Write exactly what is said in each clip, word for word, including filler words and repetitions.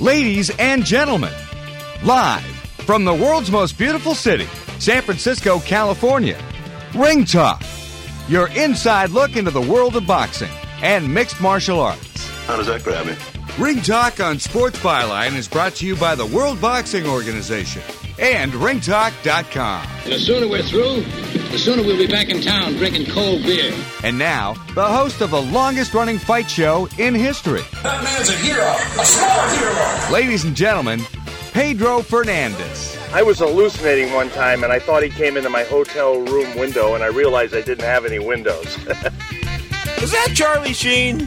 Ladies and gentlemen, live from the world's most beautiful city, San Francisco, California, Ring Talk, your inside look into the world of boxing and mixed martial arts. How does that grab you? Ring Talk on Sports Byline is brought to you by the World Boxing Organization and ring talk dot com. The sooner we're through, the sooner we'll be back in town drinking cold beer. And now, the host of the longest-running fight show in history. That man's a hero, a small hero. Ladies and gentlemen, Pedro Fernandez. I was hallucinating one time, and I thought he came into my hotel room window, and I realized I didn't have any windows. Is that Charlie Sheen?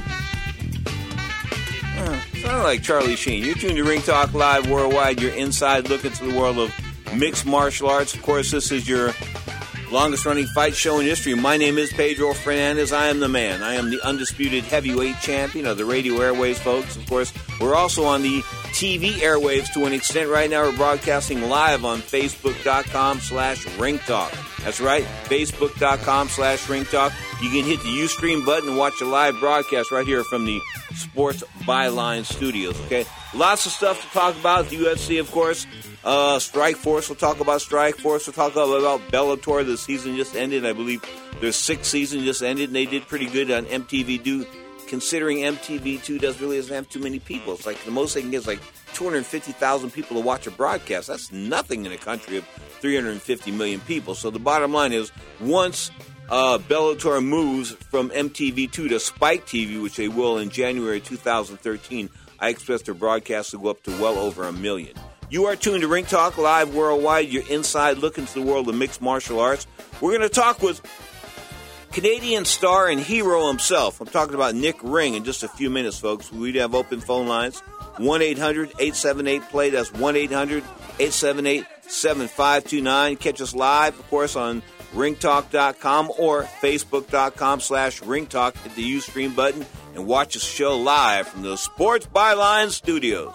Uh, sounded like Charlie Sheen. You're tuned to Ring Talk Live Worldwide, your inside look into the world of mixed martial arts. Of course, this is your longest-running fight show in history. My name is Pedro Fernandez. I am the man. I am the undisputed heavyweight champion of the radio airwaves, folks. Of course, we're also on the T V airwaves to an extent. Right now, we're broadcasting live on Facebook.com slash Ring Talk. That's right, Facebook.com slash Ring Talk. You can hit the Ustream button and watch a live broadcast right here from the Sports Byline Studios, okay? Lots of stuff to talk about. The U F C, of course. Uh, Strike Force, we'll talk about Strike Force. We'll talk about Bellator. The season just ended. I believe their sixth season just ended, and they did pretty good on M T V two, considering M T V two does really doesn't have too many people. It's like the most they can get is like two hundred fifty thousand people to watch a broadcast. That's nothing in a country of three hundred fifty million people. So the bottom line is, once uh, Bellator moves from M T V two to Spike T V, which they will in January two thousand thirteen, I expect their broadcast to go up to well over a million. You are tuned to Ring Talk Live Worldwide, your inside look into the world of mixed martial arts. We're going to talk with Canadian star and hero himself. I'm talking about Nick Ring in just a few minutes, folks. We have open phone lines, one eight hundred eight seven eight play. That's one eight hundred eight seven eight seven five two nine. Catch us live, of course, on ring talk dot com or facebook.com slash ringtalk. Hit the Ustream button and watch the show live from the Sports Byline Studios.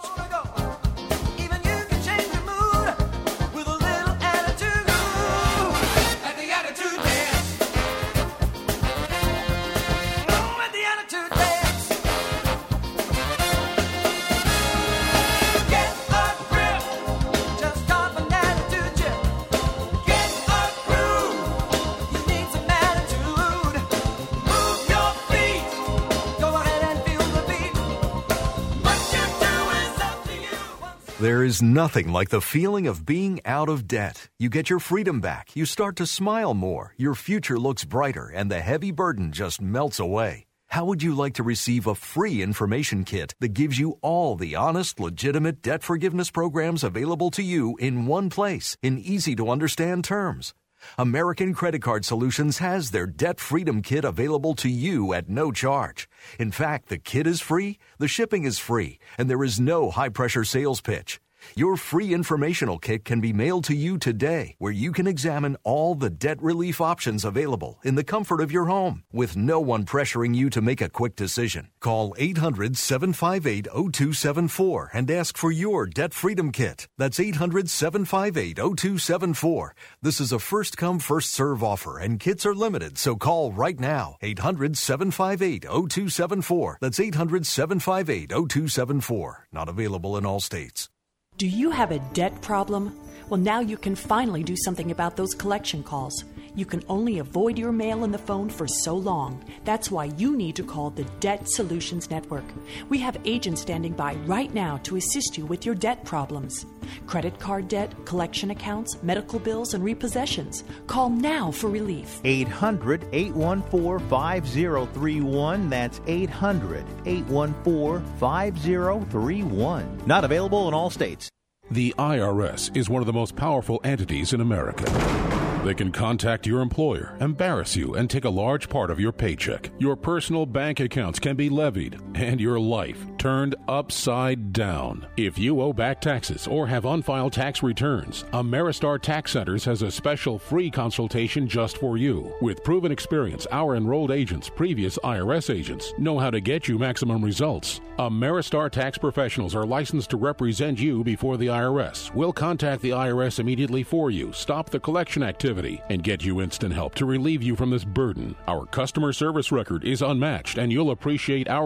There is nothing like the feeling of being out of debt. You get your freedom back, you start to smile more, your future looks brighter, and the heavy burden just melts away. How would you like to receive a free information kit that gives you all the honest, legitimate debt forgiveness programs available to you in one place, in easy-to-understand terms? American Credit Card Solutions has their Debt Freedom Kit available to you at no charge. In fact, the kit is free, the shipping is free, and there is no high-pressure sales pitch. Your free informational kit can be mailed to you today, where you can examine all the debt relief options available in the comfort of your home, with no one pressuring you to make a quick decision. Call eight hundred seven five eight oh two seven four and ask for your Debt Freedom Kit. That's eight hundred seven five eight oh two seven four. This is a first-come, first-serve offer, and kits are limited, so call right now. eight hundred seven five eight oh two seven four. That's eight hundred seven five eight oh two seven four. Not available in all states. Do you have a debt problem? Well, now you can finally do something about those collection calls. You can only avoid your mail and the phone for so long. That's why you need to call the Debt Solutions Network. We have agents standing by right now to assist you with your debt problems. Credit card debt, collection accounts, medical bills, and repossessions. Call now for relief. eight hundred eight one four five zero three one. That's eight hundred eight one four five zero three one. Not available in all states. The I R S is one of the most powerful entities in America. They can contact your employer, embarrass you, and take a large part of your paycheck. Your personal bank accounts can be levied, and your life turned upside down. If you owe back taxes or have unfiled tax returns, Ameristar Tax Centers has a special free consultation just for you. With proven experience, our enrolled agents, previous I R S agents, know how to get you maximum results. Ameristar Tax Professionals are licensed to represent you before the I R S. We'll contact the I R S immediately for you, stop the collection activity, and get you instant help to relieve you from this burden. Our customer service record is unmatched, and you'll appreciate our low fee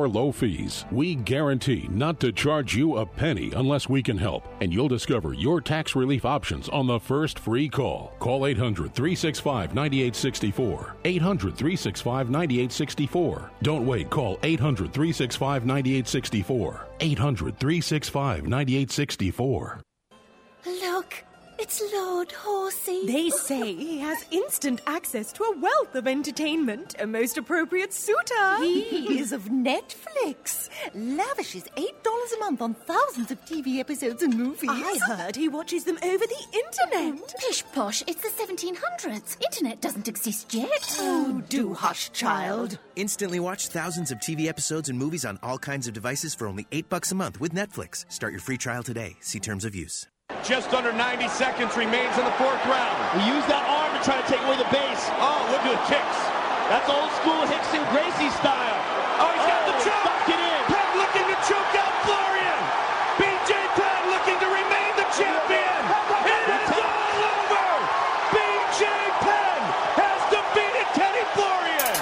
fees. We guarantee not to charge you a penny unless we can help, and you'll discover your tax relief options on the first free call. Call eight hundred, three six five, nine eight six four. eight hundred, three six five, nine eight six four. Don't wait. Call eight hundred, three six five, nine eight six four. eight hundred, three six five, nine eight six four. Look, it's Lord Horsey. They say he has instant access to a wealth of entertainment, a most appropriate suitor. He is of Netflix. Lavishes eight dollars a month on thousands of T V episodes and movies. I heard he watches them over the internet. Pish posh, it's the seventeen hundreds. Internet doesn't exist yet. Oh, do hush, child. Instantly watch thousands of T V episodes and movies on all kinds of devices for only eight bucks a month with Netflix. Start your free trial today. See terms of use. Just under ninety seconds remains in the fourth round. We use that arm to try to take away the base. Oh, look at the kicks. That's old school Hickson Gracie style. Oh, he's got oh, the choke. Stuck it in. Penn looking to choke out Florian. B J Penn looking to remain the champion. It is all over. B J Penn has defeated Kenny Florian.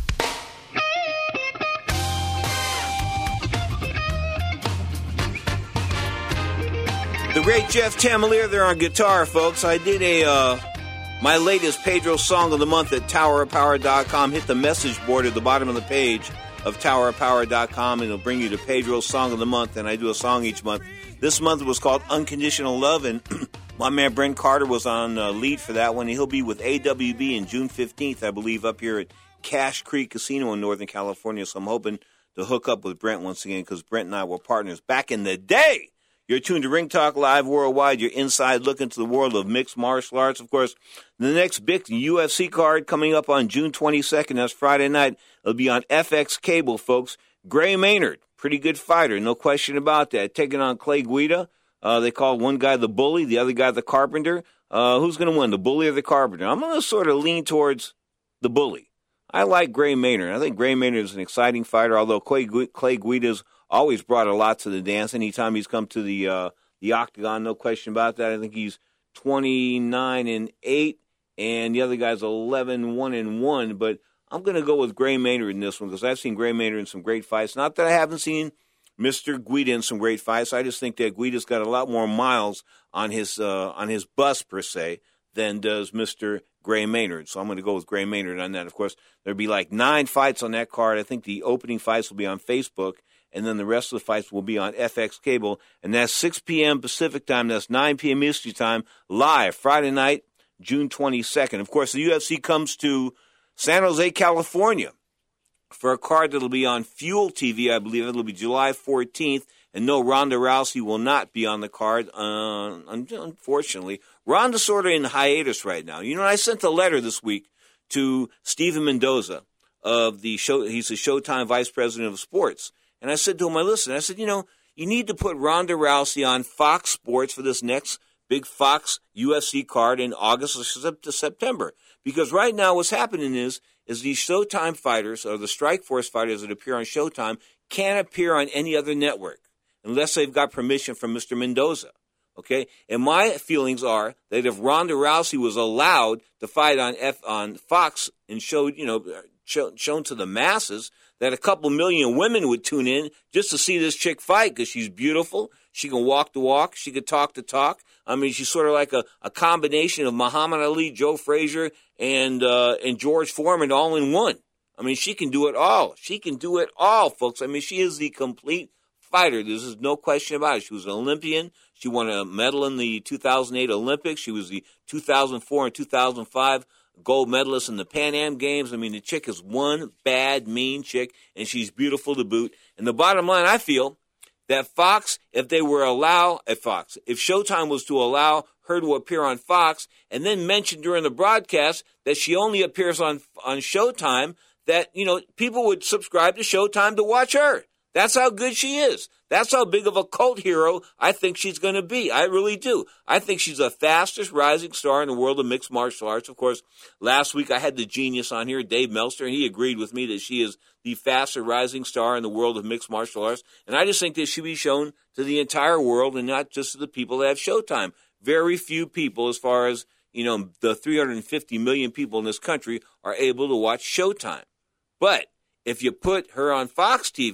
The great Jeff Tamalier there on guitar, folks. I did a uh, my latest Pedro Song of the Month at tower of power dot com. Hit the message board at the bottom of the page of tower of power dot com, and it'll bring you to Pedro's Song of the Month, and I do a song each month. This month was called Unconditional Love, and my man Brent Carter was on uh, lead for that one. He'll be with A W B on June fifteenth, I believe, up here at Cache Creek Casino in Northern California, so I'm hoping to hook up with Brent once again, because Brent and I were partners back in the day. You're tuned to Ring Talk Live Worldwide, your inside look into the world of mixed martial arts. Of course, the next big U F C card coming up on June twenty-second, that's Friday night. It'll be on F X Cable, folks. Gray Maynard, pretty good fighter, no question about that. Taking on Clay Guida. Uh, they call one guy the bully, the other guy the carpenter. Uh, who's going to win, the bully or the carpenter? I'm going to sort of lean towards the bully. I like Gray Maynard. I think Gray Maynard is an exciting fighter, although Clay, Clay Guida's always brought a lot to the dance. Anytime he's come to the uh, the octagon, no question about that. I think he's twenty-nine and eight, and the other guy's eleven, one and one. But I'm going to go with Gray Maynard in this one, because I've seen Gray Maynard in some great fights. Not that I haven't seen Mister Guida in some great fights. I just think that Guida's got a lot more miles on his uh, on his bus, per se, than does Mister Gray Maynard. So I'm going to go with Gray Maynard on that. Of course, there'll be like nine fights on that card. I think the opening fights will be on Facebook, and then the rest of the fights will be on F X Cable. And that's six p.m. Pacific time. That's nine p.m. Eastern time, live Friday night, June twenty-second. Of course, the U F C comes to San Jose, California for a card that will be on Fuel T V, I believe. It'll be July fourteenth. And no, Ronda Rousey will not be on the card, uh, unfortunately. Ronda's sort of in hiatus right now. You know, I sent a letter this week to Steven Mendoza of the show. He's the Showtime Vice President of Sports. And I said to him, I listened, I said, you know, you need to put Ronda Rousey on Fox Sports for this next big Fox U F C card in August to September. Because right now what's happening is, is these Showtime fighters, or the Strikeforce fighters that appear on Showtime, can't appear on any other network unless they've got permission from Mister Mendoza. Okay? And my feelings are that if Ronda Rousey was allowed to fight on F, on Fox and showed, you know, show, shown to the masses, that a couple million women would tune in just to see this chick fight, because she's beautiful. She can walk the walk. She can talk the talk. I mean, she's sort of like a, a combination of Muhammad Ali, Joe Frazier, and uh, and George Foreman all in one. I mean, she can do it all. She can do it all, folks. I mean, she is the complete fighter. There's just no question about it. She was an Olympian. She won a medal in the two thousand eight Olympics. She was the two thousand four and two thousand five gold medalist in the Pan Am Games. I mean, the chick is one bad, mean chick, and she's beautiful to boot. And the bottom line, I feel that Fox, if they were allow at Fox, if Showtime was to allow her to appear on Fox and then mention during the broadcast that she only appears on on Showtime, that, you know, people would subscribe to Showtime to watch her. That's how good she is. That's how big of a cult hero I think she's going to be. I really do. I think she's the fastest rising star in the world of mixed martial arts. Of course, last week I had the genius on here, Dave Meltzer, and he agreed with me that she is the fastest rising star in the world of mixed martial arts. And I just think this should be shown to the entire world and not just to the people that have Showtime. Very few people, as far as, you know, the three hundred fifty million people in this country, are able to watch Showtime. But if you put her on Fox T V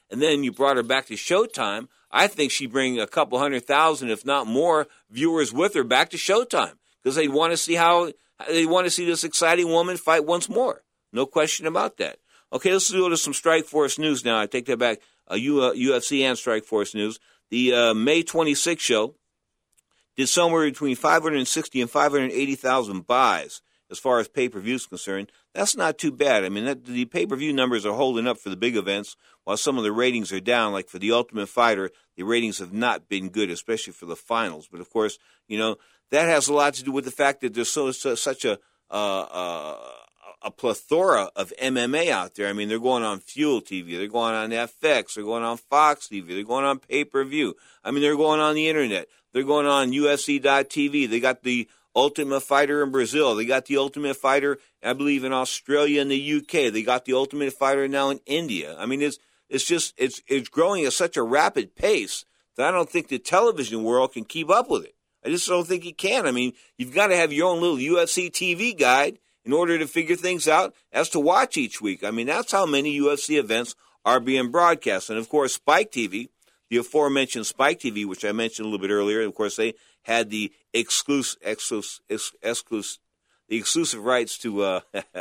and then you brought her back to Showtime, I think she'd bring a couple hundred thousand, if not more, viewers with her back to Showtime because they want to see how they want to see this exciting woman fight once more. No question about that. Okay, let's go to some Strikeforce news now. I take that back. Uh, U, uh, U F C and Strikeforce news. The uh, May twenty-sixth show did somewhere between five hundred sixty and five hundred eighty thousand buys as far as pay-per-view is concerned. That's not too bad. I mean, that, the pay-per-view numbers are holding up for the big events, while some of the ratings are down. Like for the Ultimate Fighter, the ratings have not been good, especially for the finals. But, of course, you know, that has a lot to do with the fact that there's so, so such a uh, uh, a plethora of M M A out there. I mean, they're going on Fuel T V. They're going on F X. They're going on Fox T V. They're going on pay-per-view. I mean, they're going on the Internet. They're going on U F C dot T V. They got the Ultimate Fighter in Brazil. They got the Ultimate Fighter, I believe, in Australia and the U K. They got the Ultimate Fighter now in India. I mean, it's it's just it's it's growing at such a rapid pace that I don't think the television world can keep up with it. I just don't think it can. I mean, you've got to have your own little U F C T V guide in order to figure things out as to watch each week. I mean, that's how many U F C events are being broadcast. And, of course, Spike T V, the aforementioned Spike T V, which I mentioned a little bit earlier, of course, they had the exclusive, exclusive, exclusive, the exclusive rights to uh,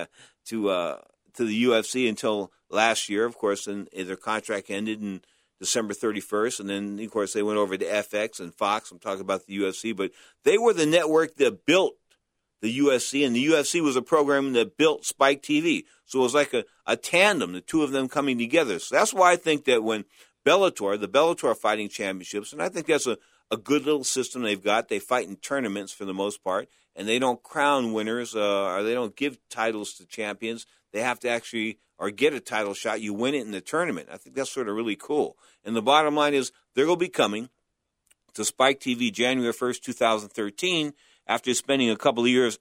to uh, to the U F C until last year, of course, and their contract ended in December thirty-first, and then, of course, they went over to F X and Fox. I'm talking about the U F C, but they were the network that built the U F C, and the U F C was a program that built Spike T V. So it was like a, a tandem, the two of them coming together. So that's why I think that when Bellator, the Bellator Fighting Championships, and I think that's a, a good little system they've got. They fight in tournaments for the most part, and they don't crown winners, uh, or they don't give titles to champions. They have to actually, or get a title shot. You win it in the tournament. I think that's sort of really cool. And the bottom line is they're going to be coming to Spike T V January first, twenty thirteen, after spending a couple of years,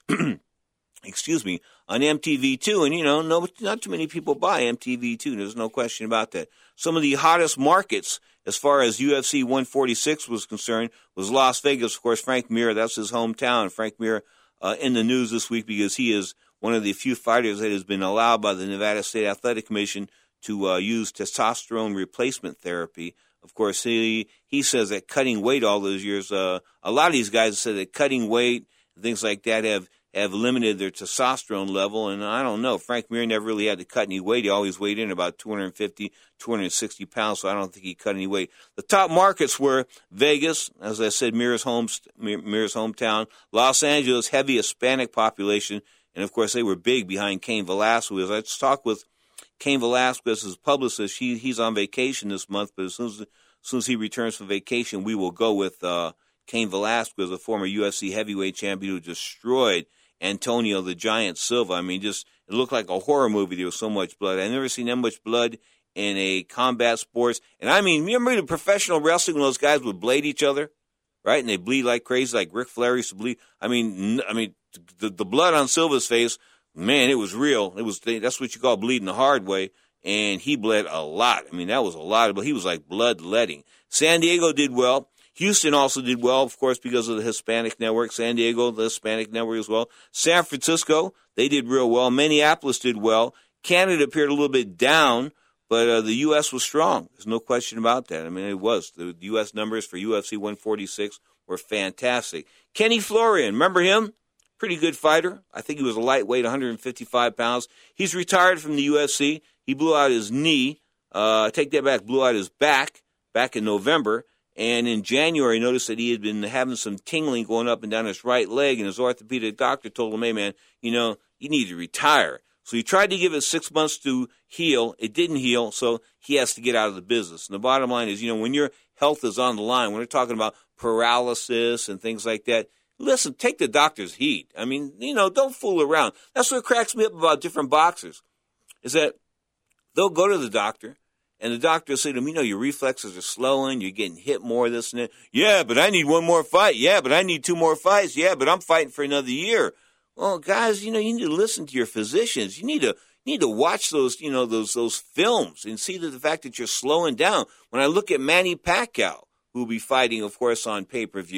excuse me, on M T V two. And, you know, no, not too many people buy M T V two. There's no question about that. Some of the hottest markets as far as U F C one forty-six was concerned was Las Vegas. Of course, Frank Mir, that's his hometown. Frank Mir uh, in the news this week because he is one of the few fighters that has been allowed by the Nevada State Athletic Commission to uh, use testosterone replacement therapy. Of course, he he says that cutting weight all those years, uh, a lot of these guys say that cutting weight and things like that have, have limited their testosterone level. And I don't know. Frank Mir never really had to cut any weight. He always weighed in about two fifty, two sixty pounds, so I don't think he cut any weight. The top markets were Vegas, as I said, Mir's, home, Mir's hometown, Los Angeles, heavy Hispanic population, and, of course, they were big behind Cain Velasquez. I talked with Cain Velasquez's publicist. He, he's on vacation this month, but as soon as, as soon as he returns from vacation, we will go with uh, Cain Velasquez, a former U F C heavyweight champion who destroyed Antonio the Giant Silva. I mean, just it looked like a horror movie. There was so much blood. I've never seen that much blood in a combat sports. And, I mean, you remember the professional wrestling when those guys would blade each other, right? And they bleed like crazy, like Ric Flair used to bleed. I mean, I mean, the, the blood on Silva's face, man, it was real. It was that's what you call bleeding the hard way, and he bled a lot. I mean, that was a lot, but he was like bloodletting. San Diego did well. Houston also did well, of course, because of the Hispanic network. San Diego, the Hispanic network as well. San Francisco, they did real well. Minneapolis did well. Canada appeared a little bit down, but uh, the U S was strong. There's no question about that. I mean, it was. The U S numbers for U F C one forty-six were fantastic. Kenny Florian, remember him? Pretty good fighter. I think he was a lightweight, one fifty-five pounds. He's retired from the U F C. He blew out his knee. Uh, take that back. Blew out his back back in November. And in January, noticed that he had been having some tingling going up and down his right leg. And his orthopedic doctor told him, hey, man, you know, you need to retire. So he tried to give it six months to heal. It didn't heal, so he has to get out of the business. And the bottom line is, you know, when your health is on the line, when we're talking about paralysis and things like that, listen, take the doctor's heat. I mean, you know, don't fool around. That's what cracks me up about different boxers, is that they'll go to the doctor, and the doctor will say to them, you know, your reflexes are slowing, you're getting hit more, this and that. Yeah, but I need one more fight. Yeah, but I need two more fights. Yeah, but I'm fighting for another year. Well, guys, you know, you need to listen to your physicians. You need to you need to watch those, you know, those those films and see that the fact that you're slowing down. When I look at Manny Pacquiao, who will be fighting, of course, on pay-per-view,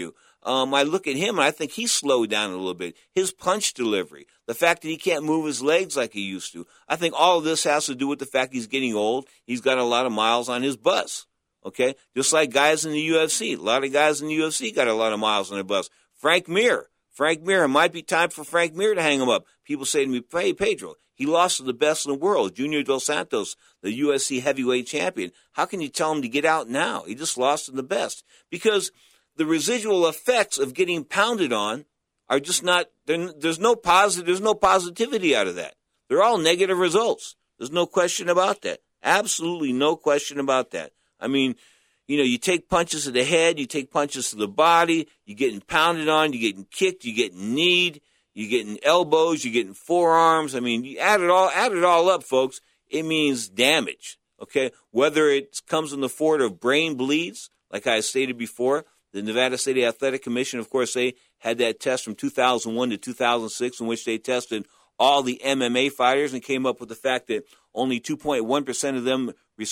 Um, I look at him, and I think he's slowed down a little bit. His punch delivery, the fact that he can't move his legs like he used to. I think all of this has to do with the fact he's getting old. He's got a lot of miles on his bus, okay? Just like guys in the U F C. A lot of guys in the U F C got a lot of miles on their bus. Frank Mir. Frank Mir, it might be time for Frank Mir to hang him up. People say to me, hey, Pedro, he lost to the best in the world, Junior Dos Santos, the U F C heavyweight champion. How can you tell him to get out now? He just lost to the best. Because the residual effects of getting pounded on are just not, there's no positive, there's no positivity out of that. They're all negative results. There's no question about that. Absolutely no question about that. I mean, you know, you take punches to the head, you take punches to the body, you're getting pounded on, you're getting kicked, you're getting kneed, you're getting elbows, you're getting forearms. I mean, you add it all, add it all up, folks, it means damage, okay? Whether it comes in the form of brain bleeds, like I stated before, the Nevada State Athletic Commission, of course, they had that test from two thousand one to two thousand six in which they tested all the M M A fighters and came up with the fact that only two point one percent of them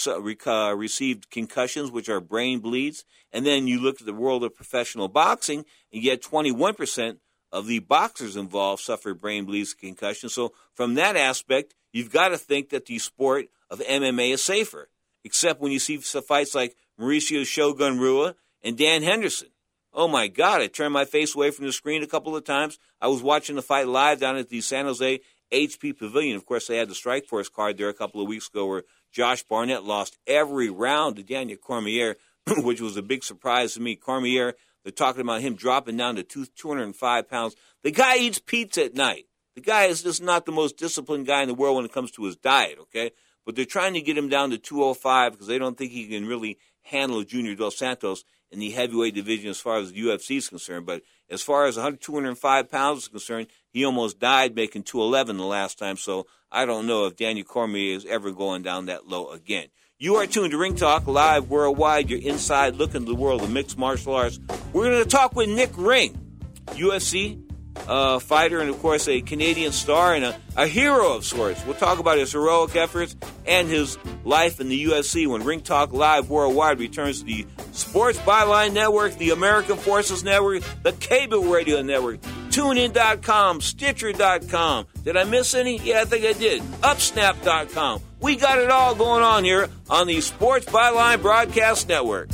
uh, received concussions, which are brain bleeds. And then you look at the world of professional boxing, and yet twenty-one percent of the boxers involved suffered brain bleeds and concussions. So from that aspect, you've got to think that the sport of M M A is safer, except when you see fights like Mauricio Shogun Rua and Dan Henderson. Oh, my God, I turned my face away from the screen a couple of times. I was watching the fight live down at the San Jose H P Pavilion. Of course, they had the Strikeforce card there a couple of weeks ago where Josh Barnett lost every round to Daniel Cormier, which was a big surprise to me. Cormier, they're talking about him dropping down to two hundred five pounds. The guy eats pizza at night. The guy is just not the most disciplined guy in the world when it comes to his diet, okay? But they're trying to get him down to two oh five because they don't think he can really handle Junior Dos Santos in the heavyweight division as far as the U F C is concerned. But as far as two hundred five pounds is concerned, he almost died making two eleven the last time. So I don't know if Daniel Cormier is ever going down that low again. You are tuned to Ring Talk live worldwide. Your inside look into the world of mixed martial arts. We're going to talk with Nick Ring, U F C uh, fighter and, of course, a Canadian star and a, a hero of sorts. We'll talk about his heroic efforts and his life in the U F C when Ring Talk Live Worldwide returns to the Sports Byline Network, the American Forces Network, the Cable Radio Network, TuneIn dot com, Stitcher dot com. Did I miss any? Yeah, I think I did. Upsnap dot com. We got it all going on here on the Sports Byline Broadcast Network.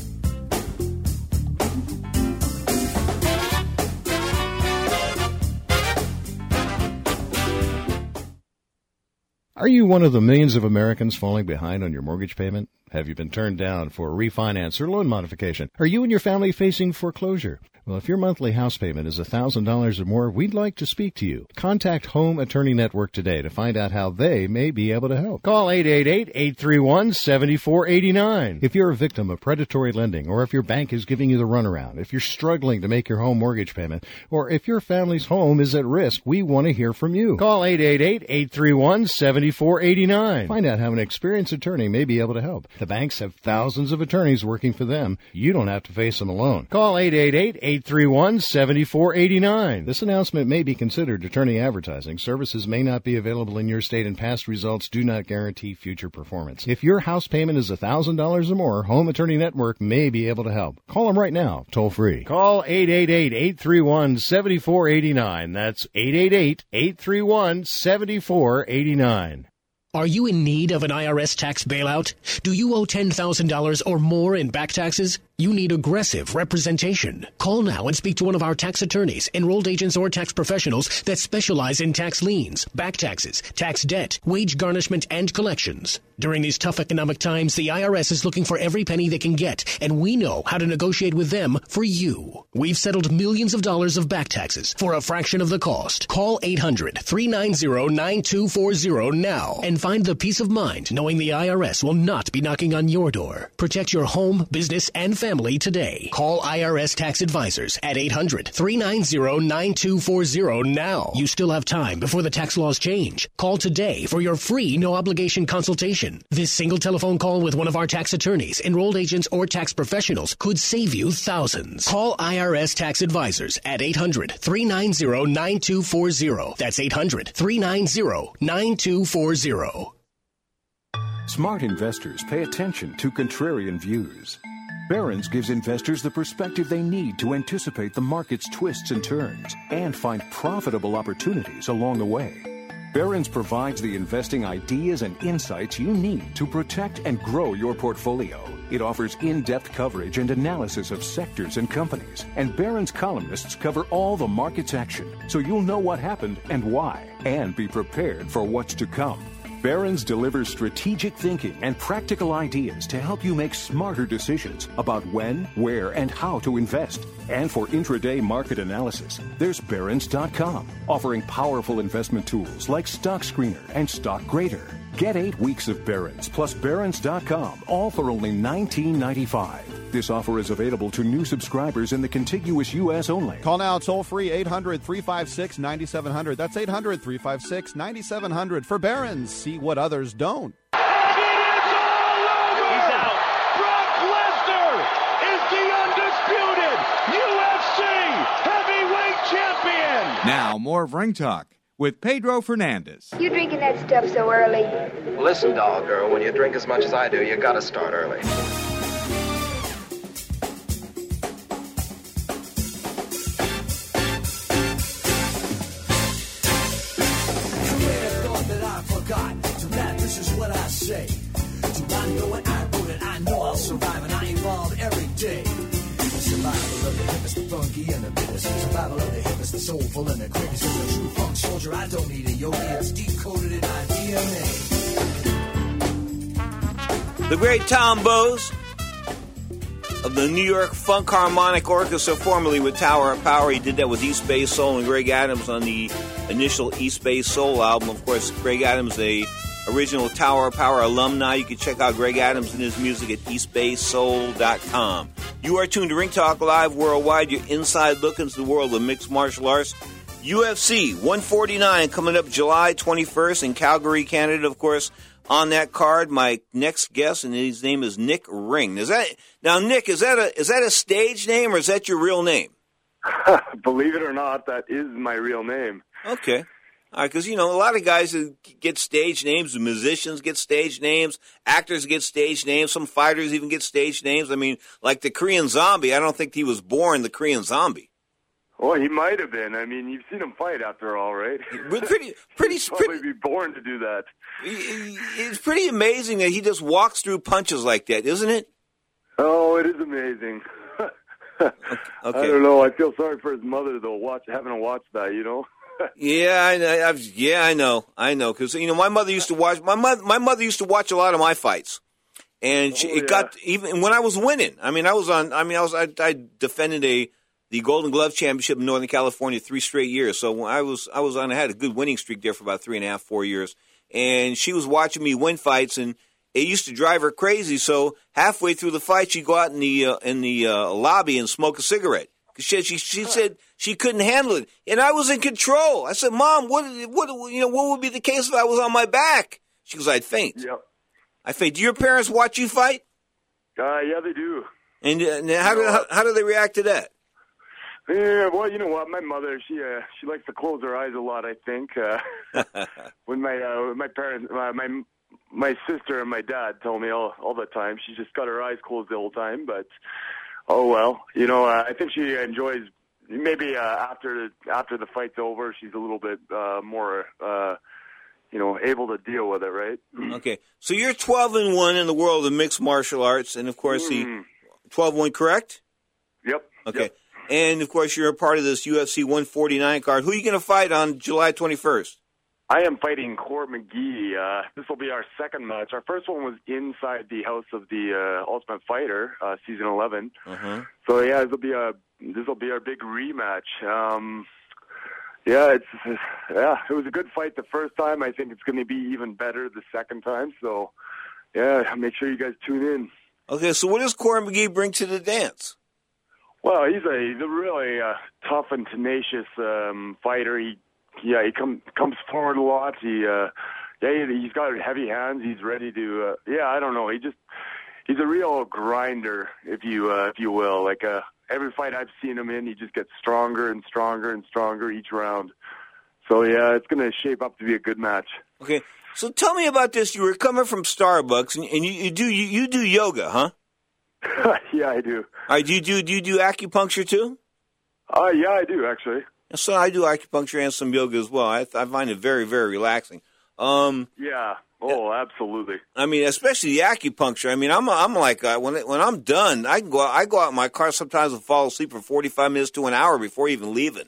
Are you one of the millions of Americans falling behind on your mortgage payment? Have you been turned down for a refinance or loan modification? Are you and your family facing foreclosure? Well, if your monthly house payment is one thousand dollars or more, we'd like to speak to you. Contact Home Attorney Network today to find out how they may be able to help. Call eight eight eight, eight three one, seven four eight nine. If you're a victim of predatory lending, or if your bank is giving you the runaround, if you're struggling to make your home mortgage payment, or if your family's home is at risk, we want to hear from you. Call eight eight eight, eight three one, seven four eight nine. Find out how an experienced attorney may be able to help. The banks have thousands of attorneys working for them. You don't have to face them alone. Call eight eight eight, eight three one, seven four eight nine. This announcement may be considered attorney advertising. Services may not be available in your state, and past results do not guarantee future performance. If your house payment is one thousand dollars or more, Home Attorney Network may be able to help. Call them right now, toll free. Call eight eight eight, eight three one, seven four eight nine. That's eight eight eight, eight three one, seven four eight nine. Are you in need of an I R S tax bailout? Do you owe ten thousand dollars or more in back taxes? You need aggressive representation. Call now and speak to one of our tax attorneys, enrolled agents, or tax professionals that specialize in tax liens, back taxes, tax debt, wage garnishment, and collections. During these tough economic times, the I R S is looking for every penny they can get, and we know how to negotiate with them for you. We've settled millions of dollars of back taxes for a fraction of the cost. Call eight hundred, three nine zero, nine two four zero now and find the peace of mind knowing the I R S will not be knocking on your door. Protect your home, business, and family today. Call I R S Tax Advisors at eight hundred, three nine zero, nine two four zero now. You still have time before the tax laws change. Call today for your free no-obligation consultation. This single telephone call with one of our tax attorneys, enrolled agents, or tax professionals could save you thousands. Call I R S Tax Advisors at eight hundred, three nine zero, nine two four zero. That's eight hundred, three nine zero, nine two four zero. Smart investors pay attention to contrarian views. Barron's gives investors the perspective they need to anticipate the market's twists and turns and find profitable opportunities along the way. Barron's provides the investing ideas and insights you need to protect and grow your portfolio. It offers in-depth coverage and analysis of sectors and companies. And Barron's columnists cover all the market's action, so you'll know what happened and why, and be prepared for what's to come. Barron's delivers strategic thinking and practical ideas to help you make smarter decisions about when, where, and how to invest. And for intraday market analysis, there's Barron's dot com, offering powerful investment tools like Stock Screener and Stock Grader. Get eight weeks of Barron's plus Barron's dot com, all for only nineteen ninety-five. This offer is available to new subscribers in the contiguous U S only. Call now toll free eight hundred, three five six, nine seven zero zero. That's eight hundred, three five six, nine seven zero zero for Barron's. See what others don't. It is all over! He's out. Brock Lesnar is the undisputed U F C heavyweight champion. Now, more of Ring Talk with Pedro Fernandez. You drinking that stuff so early? Listen, doll girl, when you drink as much as I do, you gotta start early. Say, do I know it? I know it. I know I'll survive, and I evolve every day. The survival of the hippest, the funky, and the biggest. The survival of the hippest, the soulful, and the quickest. As a true funk soldier, I don't need a yogi. It's deep-coded in my D N A. The great Tom Bowes of the New York Funk Harmonic Orchestra, formerly with Tower of Power. He did that with East Bay Soul and Greg Adams on the initial East Bay Soul album. Of course, Greg Adams, a original Tower of Power alumni. You can check out Greg Adams and his music at east bay soul dot com. You are tuned to Ring Talk Live Worldwide, your inside look into the world of mixed martial arts. U F C one forty-nine coming up July twenty-first in Calgary, Canada, of course. On that card, my next guest, and his name is Nick Ring. Is that now, Nick? Is that a is that a stage name or is that your real name? Believe it or not, that is my real name. Okay. All right, because, you know, a lot of guys get stage names, musicians get stage names, actors get stage names, some fighters even get stage names. I mean, like the Korean Zombie, I don't think he was born the Korean Zombie. Well, he might have been. I mean, you've seen him fight after all, right? Pretty, pretty, He'd probably pretty, be born to do that. It's pretty amazing that he just walks through punches like that, isn't it? Oh, it is amazing. Okay. I don't know. I feel sorry for his mother, though, watch, having to watch that, you know? Yeah, I, I've, yeah, I know, I know, because you know my mother used to watch my mother. My mother used to watch a lot of my fights, and she, oh, it yeah. got even when I was winning. I mean, I was on. I mean, I was. I, I defended a the Golden Glove Championship in Northern California three straight years. So when I was, I was on. I had a good winning streak there for about three and a half, four years, and she was watching me win fights, and it used to drive her crazy. So halfway through the fight, she'd go out in the uh, in the uh, lobby and smoke a cigarette. She, she, she said she couldn't handle it, and I was in control. I said, "Mom, what, what, you know, what would be the case if I was on my back?" She goes, "I'd faint." Yep. I faint. Do your parents watch you fight? Uh, yeah, they do. And, uh, and how do how, how do they react to that? Yeah, well, you know what, my mother, she uh, she likes to close her eyes a lot. I think uh, when my uh, my parents, uh, my my sister and my dad told me all all the time, she just got her eyes closed the whole time, but. Oh, well, you know, uh, I think she enjoys, maybe uh, after after the fight's over, she's a little bit uh, more, uh, you know, able to deal with it, right? Okay, so you're twelve and one in the world of mixed martial arts, and, of course, the Mm. twelve one, correct? Yep. Okay, Yep. and, of course, you're a part of this U F C one forty-nine card. Who are you going to fight on July twenty-first? I am fighting Court McGee. Uh, this will be our second match. Our first one was inside the House of the uh, Ultimate Fighter, uh, season eleven. Uh-huh. So yeah, this will be a this will be our big rematch. Um, yeah, it's yeah, it was a good fight the first time. I think it's going to be even better the second time. So yeah, make sure you guys tune in. Okay, so what does Court McGee bring to the dance? Well, he's a he's a really uh, tough and tenacious um, fighter. He Yeah, he come, comes forward a lot. He, uh, yeah, he, he's got heavy hands. He's ready to, uh, yeah, I don't know. He just, he's a real grinder, if you, uh, if you will. Like uh, every fight I've seen him in, he just gets stronger and stronger and stronger each round. So yeah, it's going to shape up to be a good match. Okay, so tell me about this. You were coming from Starbucks, and, and you, you do you, you do yoga, huh? Yeah, I do. All right, do you do do you do acupuncture too? Uh, yeah, I do actually. So I do acupuncture and some yoga as well. I, I find it very, very relaxing. Um, yeah. Oh, absolutely. I mean, especially the acupuncture. I mean, I'm I'm like uh, when when I'm done, I can go out, I go out in my car sometimes and fall asleep for forty-five minutes to an hour before even leaving.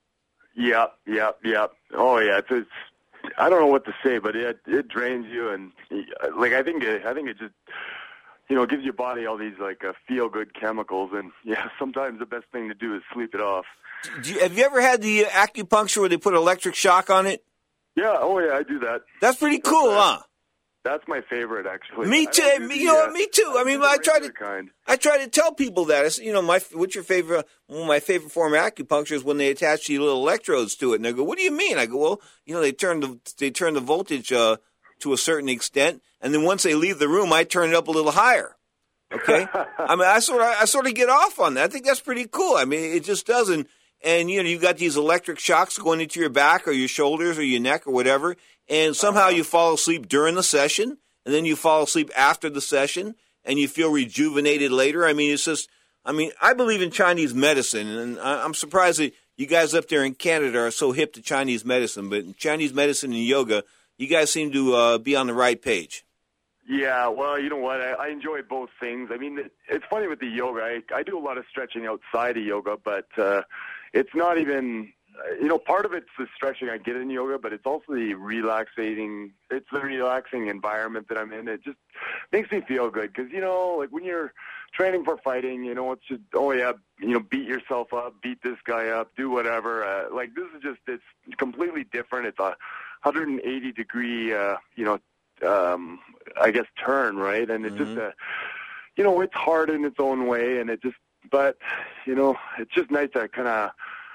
Yeah, yeah, yeah. Oh, yeah. It's, it's I don't know what to say, but it it drains you, and like I think it, I think it just you know gives your body all these like uh, feel good chemicals, and yeah, sometimes the best thing to do is sleep it off. Do you, have you ever had the acupuncture where they put electric shock on it? Yeah, oh yeah, I do that. That's pretty cool, that's, huh? That's my favorite, actually. Me too. Me, the, you know, uh, me too. I mean, I try to, kind. I try to tell people that. I say, you know, my what's your favorite? Well, my favorite form of acupuncture is when they attach these little electrodes to it, and they go, "What do you mean?" I go, "Well, you know, they turn the they turn the voltage uh, to a certain extent, and then once they leave the room, I turn it up a little higher." Okay. I mean, I sort of I sort of get off on that. I think that's pretty cool. I mean, it just doesn't. And, you know, you've got these electric shocks going into your back or your shoulders or your neck or whatever, and somehow you fall asleep during the session, and then you fall asleep after the session, and you feel rejuvenated later. I mean, it's just, I mean, I believe in Chinese medicine, and I'm surprised that you guys up there in Canada are so hip to Chinese medicine, but in Chinese medicine and yoga, you guys seem to uh, be on the right page. Yeah, well, you know what? I, I enjoy both things. I mean, it, it's funny with the yoga. I, I do a lot of stretching outside of yoga, but uh, it's not even, you know, part of it's the stretching I get in yoga, but it's also the relaxing, it's the relaxing environment that I'm in. It just makes me feel good because, you know, like when you're training for fighting, you know, it's just, oh, yeah, you know, beat yourself up, beat this guy up, do whatever. Uh, like this is just, it's completely different. It's a one hundred eighty degree, uh, you know, um, I guess turn, right? And it's mm-hmm. just, a, you know, it's hard in its own way, and it just, but, you know, it's just nice to kind of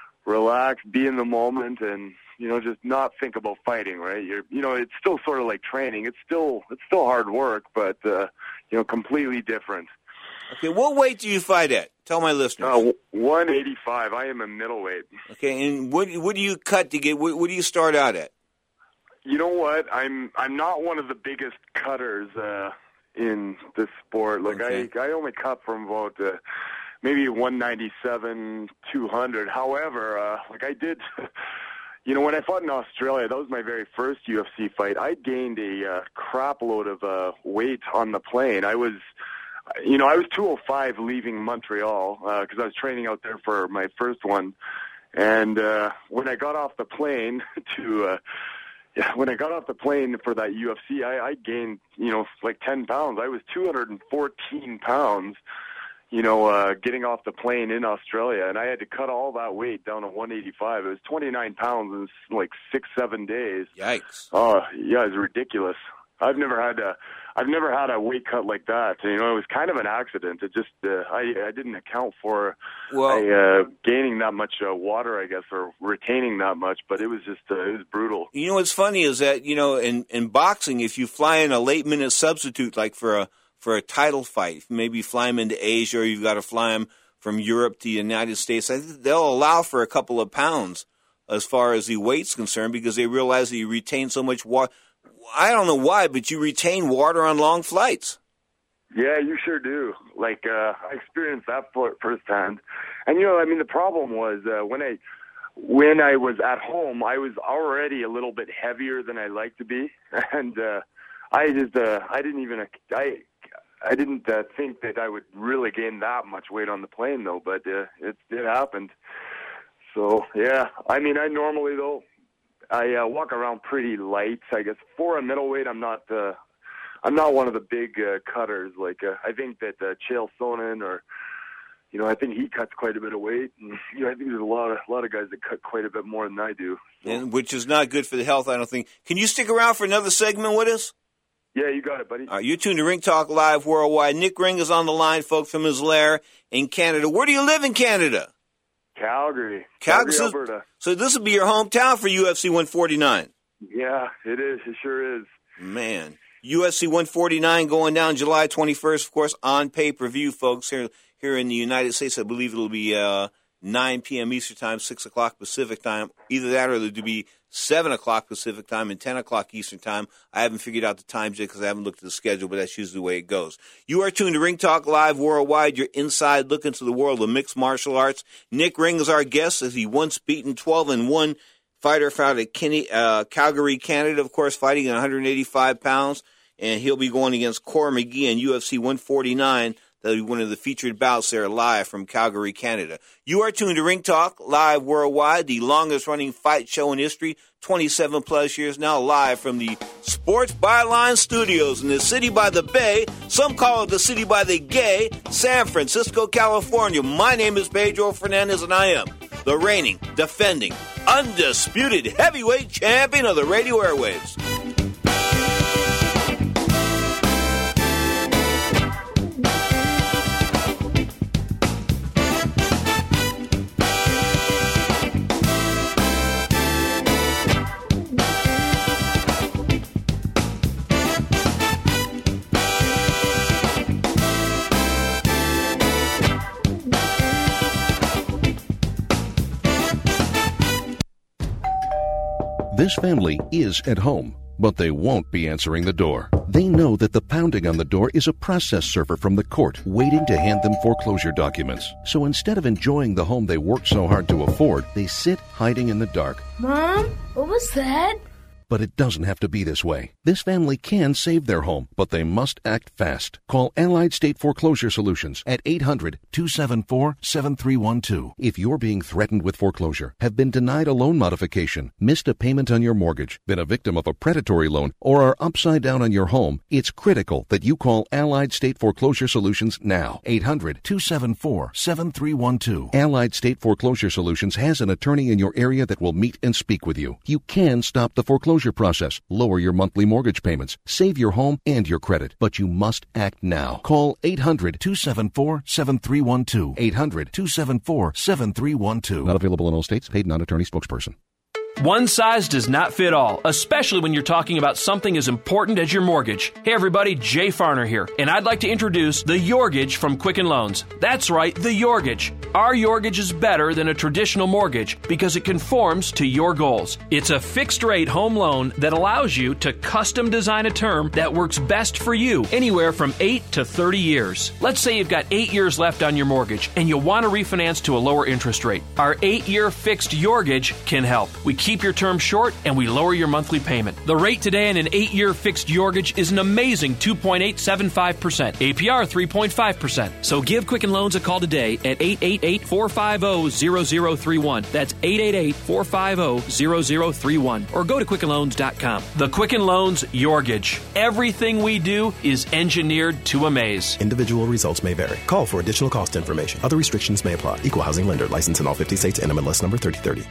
relax, be in the moment, and, you know, just not think about fighting, right? You're, you know, it's still sort of like training. It's still, it's still hard work, but, uh, you know, completely different. Okay, what weight do you fight at? Tell my listeners. Uh, one eighty-five. I am a middleweight. Okay, and what what do you cut to get? What, what do you start out at? You know what? I'm I'm not one of the biggest cutters uh, in this sport. Like okay. I I only cut from about uh, maybe one ninety-seven, two hundred. However, uh, like I did, you know, when I fought in Australia, that was my very first U F C fight. I gained a uh, crap load of uh, weight on the plane. I was, you know, I was two oh five leaving Montreal because uh, I was training out there for my first one. And uh, when I got off the plane to uh, Yeah, when I got off the plane for that U F C, I, I gained, you know, like ten pounds. I was two hundred fourteen pounds, you know, uh, getting off the plane in Australia, and I had to cut all that weight down to one eighty-five. It was twenty-nine pounds in like six, seven days. Yikes. Oh, yeah, it was ridiculous. I've never had a, I've never had a weight cut like that. You know, it was kind of an accident. It just, uh, I, I didn't account for well, I, uh, gaining that much uh, water, I guess, or retaining that much. But it was just, uh, it was brutal. You know what's funny is that, you know, in, in boxing, if you fly in a late minute substitute, like for a for a title fight, maybe fly him into Asia, or you've got to fly him from Europe to the United States, I think they'll allow for a couple of pounds as far as the weight's concerned because they realize that you retain so much water. I don't know why, but you retain water on long flights. Yeah, you sure do. Like, uh, I experienced that for, firsthand. And, you know, I mean, the problem was uh, when I when I was at home, I was already a little bit heavier than I like to be. And uh, I just, uh, I didn't even, I, I didn't uh, think that I would really gain that much weight on the plane, though, but uh, it, it happened. So, yeah, I mean, I normally, though, I uh, walk around pretty light. I guess for a middleweight, I'm not. Uh, I'm not one of the big uh, cutters. Like uh, I think that uh, Chael Sonnen, or you know, I think he cuts quite a bit of weight. And, you know, I think there's a lot of a lot of guys that cut quite a bit more than I do. So. And which is not good for the health, I don't think. Can you stick around for another segment with us? Yeah, you got it, buddy. All right, you're tuned to Ring Talk Live Worldwide. Nick Ring is on the line, folks, from his lair in Canada. Where do you live in Canada? Calgary. Calgary, Calgary, Alberta. So this will be your hometown for U F C one forty-nine. Yeah, it is. It sure is. Man. U F C one forty-nine going down July twenty-first, of course, on pay-per-view, folks, here here in the United States. I believe it'll be uh, nine p.m. Eastern Time, six o'clock Pacific Time. Either that or it'll be seven o'clock Pacific Time and ten o'clock Eastern Time. I haven't figured out the times yet because I haven't looked at the schedule, but that's usually the way it goes. You are tuned to Ring Talk Live Worldwide, your inside look into the world of mixed martial arts. Nick Ring is our guest as he once beaten twelve and one fighter found at Kenny, uh, Calgary, Canada, of course, fighting at one hundred eighty-five pounds. And he'll be going against Cor McGee in U F C one forty-nine. That'll be one of the featured bouts there live from Calgary, Canada. You are tuned to Ring Talk Live Worldwide, the longest-running fight show in history, twenty-seven plus years now, live from the Sports Byline Studios in the city by the bay. Some call it the city by the gay, San Francisco, California. My name is Pedro Fernandez, and I am the reigning, defending, undisputed heavyweight champion of the radio airwaves. This family is at home, but they won't be answering the door. They know that the pounding on the door is a process server from the court waiting to hand them foreclosure documents. So instead of enjoying the home they worked so hard to afford, they sit hiding in the dark. Mom, what was that? But it doesn't have to be this way. This family can save their home, but they must act fast. Call Allied State Foreclosure Solutions at eight hundred, two seven four, seven three one two. If you're being threatened with foreclosure, have been denied a loan modification, missed a payment on your mortgage, been a victim of a predatory loan, or are upside down on your home, it's critical that you call Allied State Foreclosure Solutions now. eight hundred, two seven four, seven three one two. Allied State Foreclosure Solutions has an attorney in your area that will meet and speak with you. You can stop the foreclosure process, lower your monthly mortgage payments, save your home and your credit, but you must act now. Call eight hundred, two seven four, seven three one two. eight hundred, two seven four, seven three one two. Not available in all states. Paid non-attorney spokesperson. One size does not fit all, especially when you're talking about something as important as your mortgage. Hey everybody, Jay Farner here, and I'd like to introduce the Yorgage from Quicken Loans. That's right, the Yorgage. Our Yorgage is better than a traditional mortgage because it conforms to your goals. It's a fixed-rate home loan that allows you to custom design a term that works best for you, anywhere from eight to thirty years. Let's say you've got eight years left on your mortgage and you want to refinance to a lower interest rate. Our eight-year fixed Yorgage can help. We keep your term short and we lower your monthly payment. The rate today on an eight-year fixed Yorgage is an amazing two point eight seven five percent. A P R three point five percent. So give Quicken Loans a call today at eight eight eight, four five zero, zero zero three one. That's eight eight eight, four five zero, zero zero three one. Or go to Quicken Loans dot com. The Quicken Loans Yorgage. Everything we do is engineered to amaze. Individual results may vary. Call for additional cost information. Other restrictions may apply. Equal housing lender. License in all fifty states. N M L S number thirty thirty.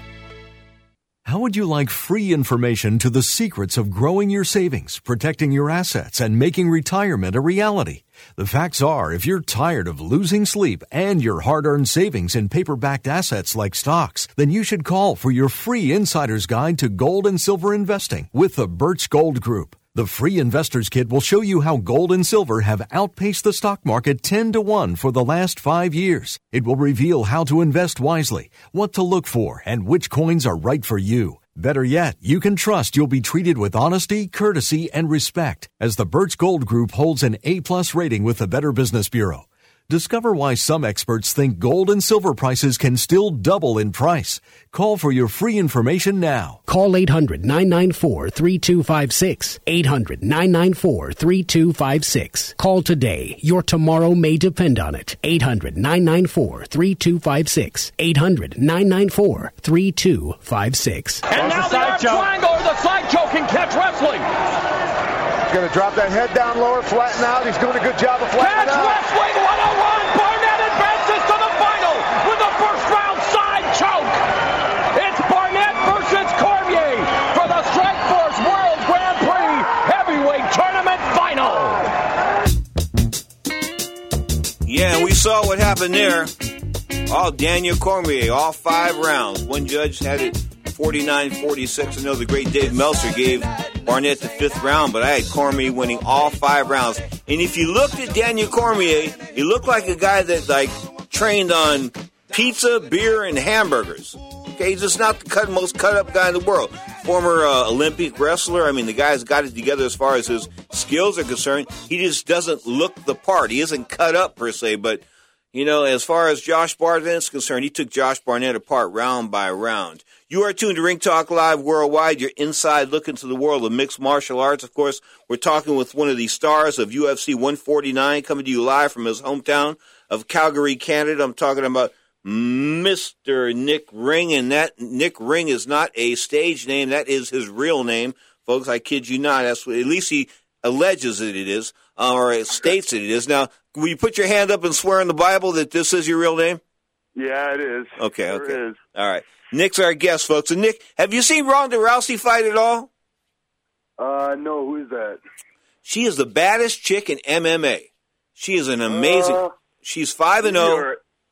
How would you like free information to the secrets of growing your savings, protecting your assets, and making retirement a reality? The facts are, if you're tired of losing sleep and your hard-earned savings in paper-backed assets like stocks, then you should call for your free Insider's Guide to Gold and Silver Investing with the Birch Gold Group. The free Investor's Kit will show you how gold and silver have outpaced the stock market ten to one for the last five years. It will reveal how to invest wisely, what to look for, and which coins are right for you. Better yet, you can trust you'll be treated with honesty, courtesy, and respect, as the Birch Gold Group holds an A-plus rating with the Better Business Bureau. Discover why some experts think gold and silver prices can still double in price. Call for your free information now. Call eight hundred, nine nine four, three two five six. eight hundred, nine nine four, three two five six. Call today. Your tomorrow may depend on it. eight hundred, nine nine four, three two five six. eight hundred, nine nine four, three two five six. And now the arm triangle or the side choke in Catch Wrestling. He's going to drop that head down lower, flatten out. He's doing a good job of flattening out. Catch Wrestling one oh one. Barnett advances to the final with the first round side choke. It's Barnett versus Cormier for the Strikeforce World Grand Prix Heavyweight Tournament Final. Yeah, we saw what happened there. All Daniel Cormier, all five rounds. One judge had it forty-nine forty-six. I know the great Dave Meltzer gave Barnett the fifth round, but I had Cormier winning all five rounds. And if you looked at Daniel Cormier, he looked like a guy that like trained on pizza, beer, and hamburgers. Okay, he's just not the cut, most cut-up guy in the world. Former uh, Olympic wrestler. I mean, the guy's got it together as far as his skills are concerned. He just doesn't look the part. He isn't cut up, per se. But, you know, as far as Josh Barnett is concerned, he took Josh Barnett apart round by round. You are tuned to Ring Talk Live Worldwide, your inside look into the world of mixed martial arts. Of course, we're talking with one of the stars of U F C one forty-nine, coming to you live from his hometown of Calgary, Canada. I'm talking about Mister Nick Ring, and that Nick Ring is not a stage name. That is his real name, folks. I kid you not. That's what, at least he alleges that it is, uh, or it states that it is. Now, will you put your hand up and swear in the Bible that this is your real name? Yeah, it is. Okay, Sure okay. is. All right. Nick's our guest, folks. And Nick, have you seen Ronda Rousey fight at all? Uh, no, who is that? She is the baddest chick in M M A. She is an amazing. Uh, she's five and zero.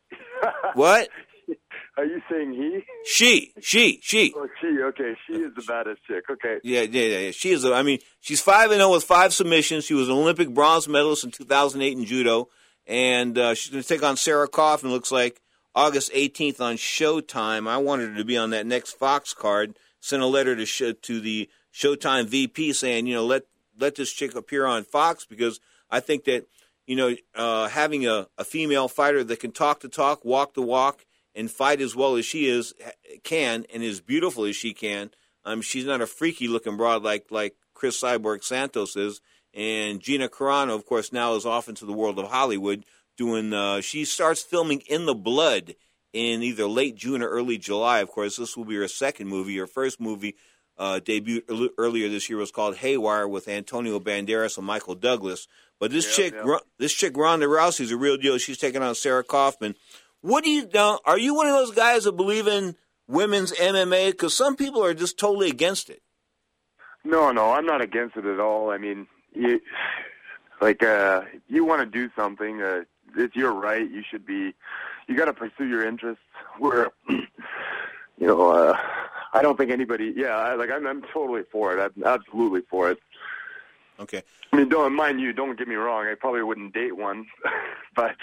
What? Are you saying he? She, she, she. Oh, she. Okay, she is the baddest chick. Okay. Yeah, yeah, yeah. yeah. She is. A, I mean, she's five and zero with five submissions. She was an Olympic bronze medalist in two thousand eight in judo, and uh, she's going to take on Sarah Kaufman. Looks like August eighteenth on Showtime. I wanted her to be on that next Fox card. Sent a letter to show, to the Showtime V P saying, you know, let let this chick appear on Fox, because I think that, you know, uh, having a, a female fighter that can talk the talk, walk the walk, and fight as well as she is can, and as beautiful as she can. Um, she's not a freaky looking broad like like Chris Cyborg Santos is. And Gina Carano, of course, now is off into the world of Hollywood. Doing, uh, she starts filming In the Blood in either late June or early July. Of course, this will be her second movie. Her first movie uh, debuted earlier this year was called Haywire with Antonio Banderas and Michael Douglas. But this Yeah, chick, yeah. Ro- this chick Ronda Rousey is a real deal. She's taking on Sarah Kaufman. What do you know? Are you one of those guys that believe in women's M M A? Because some people are just totally against it. No, no, I'm not against it at all. I mean, you, like, uh, if you want to do something, uh, it's your right. You should be, you got to pursue your interests. Where, you know, uh, I don't think anybody, yeah, I, like, I'm, I'm totally for it. I'm absolutely for it. Okay. I mean, don't mind you. Don't get me wrong. I probably wouldn't date one, but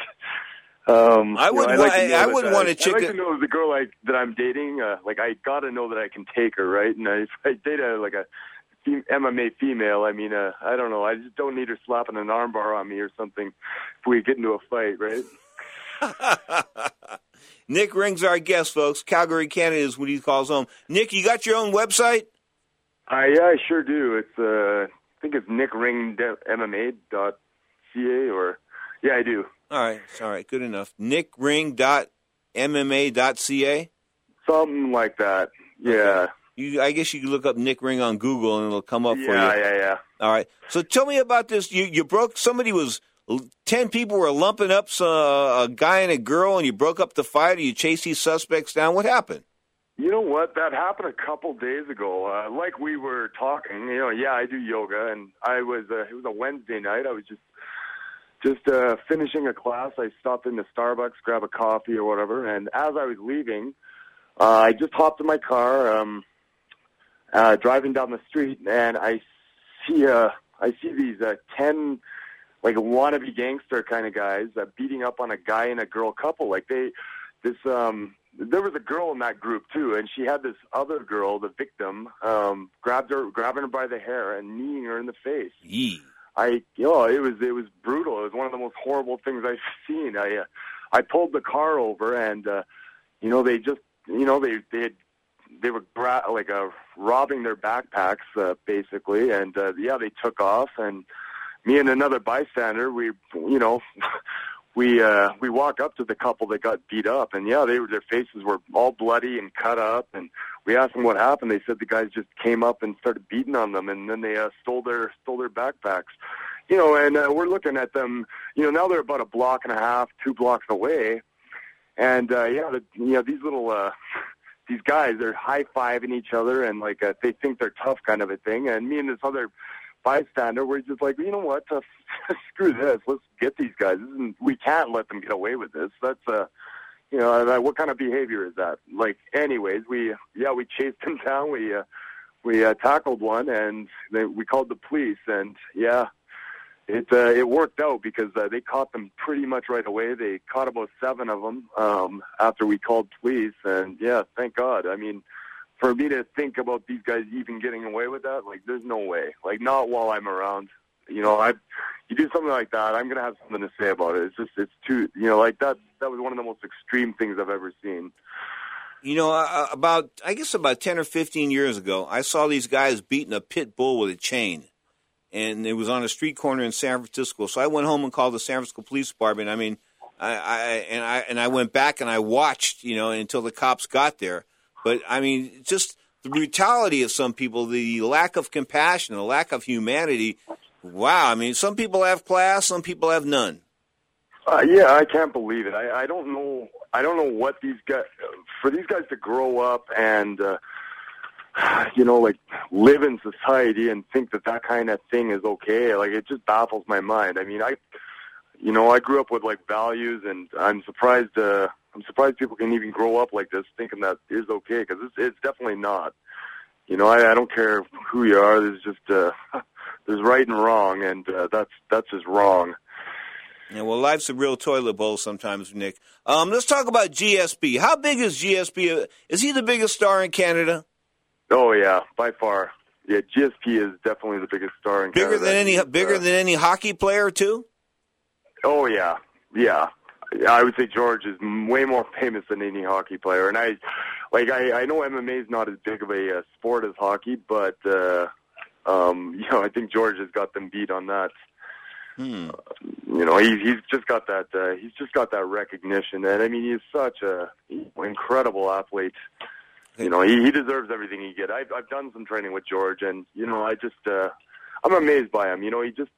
um, I you know, wouldn't I'd wa- like to I- know I that, wouldn't uh, want a I'd chick like that- to know the girl like that I'm dating. Uh, like, I got to know that I can take her, right? And I, if I date a like a fem- M M A female, I mean, uh, I don't know. I just don't need her slapping an armbar on me or something if we get into a fight, right? Nick Ring's our guest, folks. Calgary, Canada is what he calls home. Nick, you got your own website? I yeah, I sure do. It's uh, I think it's nick ring m m a dot c a or yeah, I do. All right, all right, good enough. nick ring dot m m a dot c a? Something like that. Yeah. You, I guess you can look up Nick Ring on Google and it'll come up for you. Yeah, yeah, yeah. All right. So tell me about this. You you broke. Somebody was ten people were lumping up uh, a guy and a girl, and you broke up the fight. Or you chased these suspects down. What happened? You know what? That happened a couple days ago. Uh, like we were talking, you know, yeah, I do yoga, and I was. Uh, it was a Wednesday night. I was just just uh, finishing a class. I stopped into Starbucks, grab a coffee or whatever, and as I was leaving, uh, I just hopped in my car, um, uh, driving down the street, and I see uh, I see these uh, ten like wannabe gangster kind of guys uh, beating up on a guy and a girl couple. Like they, this um. There was a girl in that group too, and she had this other girl, the victim, um, grabbed her, grabbing her by the hair and kneeing her in the face. Yee. I, you know, it was it was brutal. It was one of the most horrible things I've seen. I, uh, I pulled the car over, and uh, you know, they just, you know, they they had, they were gra- like uh, robbing their backpacks uh, basically, and uh, yeah, they took off, and me and another bystander, we, you know. We uh we walk up to the couple that got beat up, and yeah, they were their faces were all bloody and cut up, and we asked them what happened. They said the guys just came up and started beating on them, and then they uh, stole their stole their backpacks, you know. And uh, we're looking at them, you know. Now they're about a block and a half, two blocks away, and uh, yeah, the, you know, these little uh, these guys, they're high fiving each other, and like uh, they think they're tough, kind of a thing. And me and this other bystander, we're just like, you know what, uh, screw this, let's get these guys. This isn't, we can't let them get away with this. That's, uh, you know, uh, what kind of behavior is that? Like, anyways, we, yeah, we chased them down, we, uh, we uh, tackled one, and they, we called the police, and yeah, it uh, it worked out because uh, they caught them pretty much right away. They caught about seven of them um, after we called police, and yeah, thank God. I mean, for me to think about these guys even getting away with that, like, there's no way. Like, not while I'm around. You know, I you do something like that, I'm gonna have something to say about it. It's just it's too, you know, like that. That was one of the most extreme things I've ever seen. You know, uh, about I guess about ten or fifteen years ago, I saw these guys beating a pit bull with a chain. And it was on a street corner in San Francisco. So I went home and called the San Francisco Police Department. I mean, I, I and I and I went back and I watched, you know, until the cops got there. But I mean, just the brutality of some people, the lack of compassion, the lack of humanity. Wow, I mean, some people have class, some people have none. Uh, yeah, I can't believe it. I, I don't know. I don't know what these guys for these guys to grow up and. Uh, you know, like, live in society and think that that kind of thing is okay. Like, it just baffles my mind. I mean, I, you know, I grew up with, like, values, and I'm surprised, uh, I'm surprised people can even grow up like this thinking that is okay, because it's, it's definitely not. You know, I, I don't care who you are. There's just, uh, there's right and wrong, and uh, that's, that's just wrong. Yeah, well, life's a real toilet bowl sometimes, Nick. Um, let's talk about G S P. How big is G S P? Is he the biggest star in Canada? Oh yeah, by far. Yeah, G S P is definitely the biggest star in bigger Canada. than any bigger uh, than any hockey player too. Oh yeah, yeah. I would say George is way more famous than any hockey player, and I, like, I, I know M M A is not as big of a uh, sport as hockey, but uh, um, you know, I think George has got them beat on that. Hmm. Uh, you know, he, he's just got that. Uh, he's just got that recognition, and I mean, he's such a incredible athlete. You know, he, he deserves everything he gets. I've, I've done some training with George, and, you know, I just, uh, I'm amazed by him. You know, he just,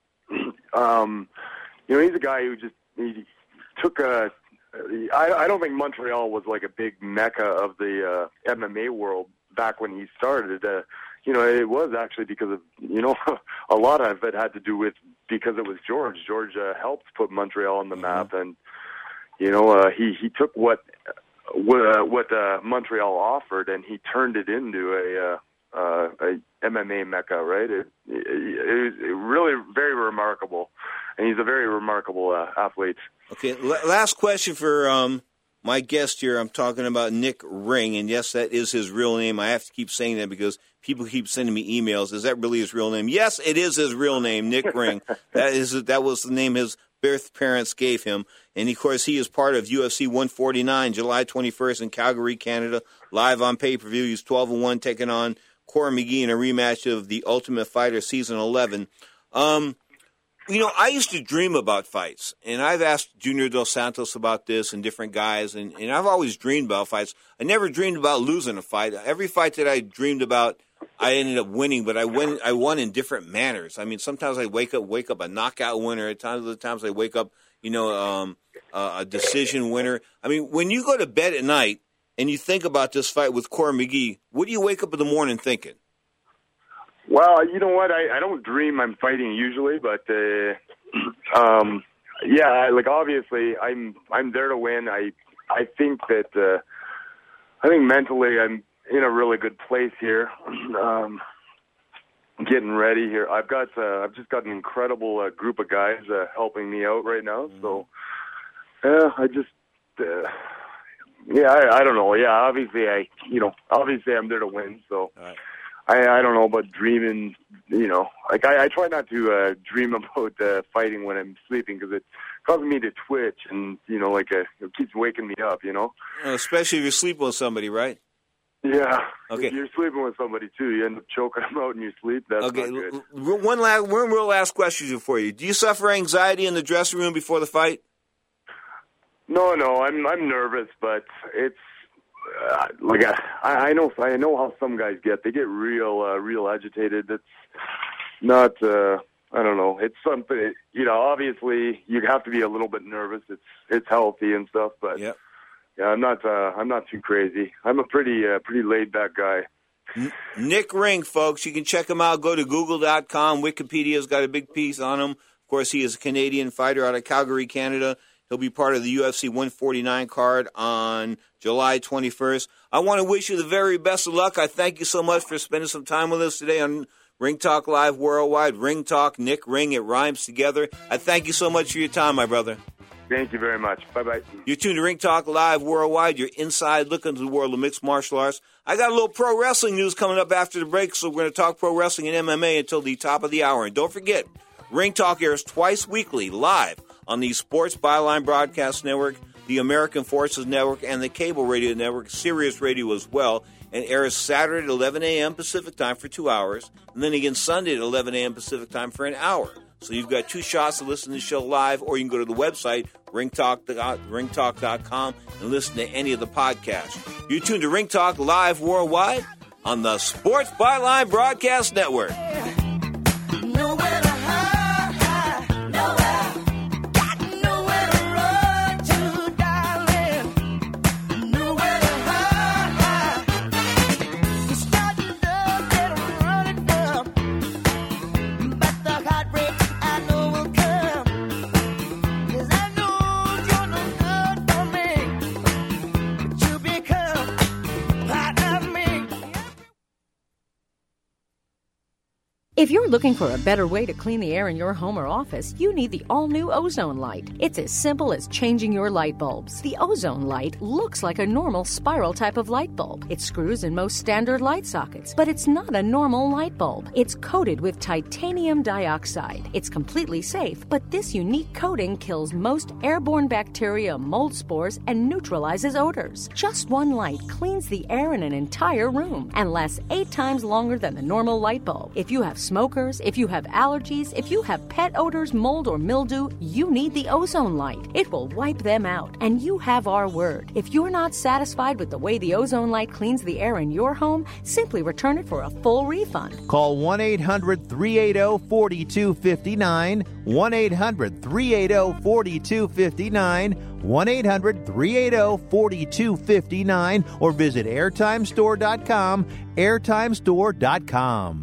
um, you know, he's a guy who just, he took a, I, I don't think Montreal was like a big mecca of the uh, M M A world back when he started. Uh, you know, it was actually because of, you know, a lot of it had to do with, because it was George. George uh, helped put Montreal on the map, and, you know, uh, he, he took what, what, what uh, Montreal offered, and he turned it into a, uh, uh, a M M A mecca, right? It, it, it was really very remarkable, and he's a very remarkable uh, athlete. Okay, l- last question for um, my guest here. I'm talking about Nick Ring, and yes, that is his real name. I have to keep saying that because people keep sending me emails. Is that really his real name? Yes, it is his real name, Nick Ring. That is that was the name his birth parents gave him. And, of course, he is part of U F C one forty-nine, July twenty-first in Calgary, Canada, live on pay-per-view. He's twelve and one, taking on Corey McGee in a rematch of The Ultimate Fighter Season eleven. Um, you know, I used to dream about fights, and I've asked Junior Dos Santos about this and different guys, and, and I've always dreamed about fights. I never dreamed about losing a fight. Every fight that I dreamed about, I ended up winning, but I win. I won in different manners. I mean, sometimes I wake up, wake up a knockout winner. At times, other times I wake up, you know, um, uh, a decision winner. I mean, when you go to bed at night and you think about this fight with Corey McGee, what do you wake up in the morning thinking? Well, you know what? I, I don't dream I'm fighting usually, but uh, um, yeah, I, like obviously I'm I'm there to win. I I think that uh, I think mentally I'm in a really good place here. Um, getting ready here. I've got uh, I've just got an incredible uh, group of guys uh, helping me out right now. Mm-hmm. So yeah, I just uh, yeah I, I don't know. Yeah, obviously I you know obviously I'm there to win. So. All right. I, I don't know about dreaming, you know, like I, I try not to uh, dream about uh, fighting when I'm sleeping because it causes me to twitch and, you know, like uh, it keeps waking me up, you know. Especially if you're sleeping with somebody, right? Yeah. Okay. If you're sleeping with somebody, too, you end up choking them out in your sleep. That's okay. not good. One, last, one real last question for you. Do you suffer anxiety in the dressing room before the fight? No, no, I'm I'm nervous, but it's, Uh, like I, I know, I know how some guys get. They get real, uh, real agitated. It's not. Uh, I don't know. It's something. You know, obviously, you have to be a little bit nervous. It's it's healthy and stuff, but yep. yeah, I'm not. Uh, I'm not too crazy. I'm a pretty, uh, pretty laid back guy. Nick Ring, folks. You can check him out. Go to google dot com. Wikipedia's got a big piece on him. Of course, he is a Canadian fighter out of Calgary, Canada. He'll be part of the U F C one forty-nine card on July twenty-first. I want to wish you the very best of luck. I thank you so much for spending some time with us today on Ring Talk Live Worldwide, Ring Talk, Nick Ring, it rhymes together. I thank you so much for your time, my brother. Thank you very much. Bye-bye. You're tuned to Ring Talk Live Worldwide, your inside look into the world of mixed martial arts. I got a little pro wrestling news coming up after the break, so we're going to talk pro wrestling and M M A until the top of the hour. And don't forget, Ring Talk airs twice weekly live on the Sports Byline Broadcast Network, the American Forces Network, and the Cable Radio Network, Sirius Radio as well, and airs Saturday at eleven a.m. Pacific Time for two hours, and then again Sunday at eleven a.m. Pacific Time for an hour. So you've got two shots to listen to the show live, or you can go to the website, ring talk dot com, and listen to any of the podcasts. You're tuned to Ring Talk Live Worldwide on the Sports Byline Broadcast Network. If you're looking for a better way to clean the air in your home or office, you need the all-new Ozone Light. It's as simple as changing your light bulbs. The Ozone Light looks like a normal spiral type of light bulb. It screws in most standard light sockets, but it's not a normal light bulb. It's coated with titanium dioxide. It's completely safe, but this unique coating kills most airborne bacteria, mold spores, and neutralizes odors. Just one light cleans the air in an entire room and lasts eight times longer than the normal light bulb. If you have smokers, if you have allergies, if you have pet odors, mold, or mildew, you need the Ozone Light. It will wipe them out, and you have our word. If you're not satisfied with the way the Ozone Light cleans the air in your home, simply return it for a full refund. Call one eight hundred three eight zero four two five nine, one eight hundred three eight zero four two five nine, one eight hundred three eight zero four two five nine, or visit airtime store dot com, airtime store dot com.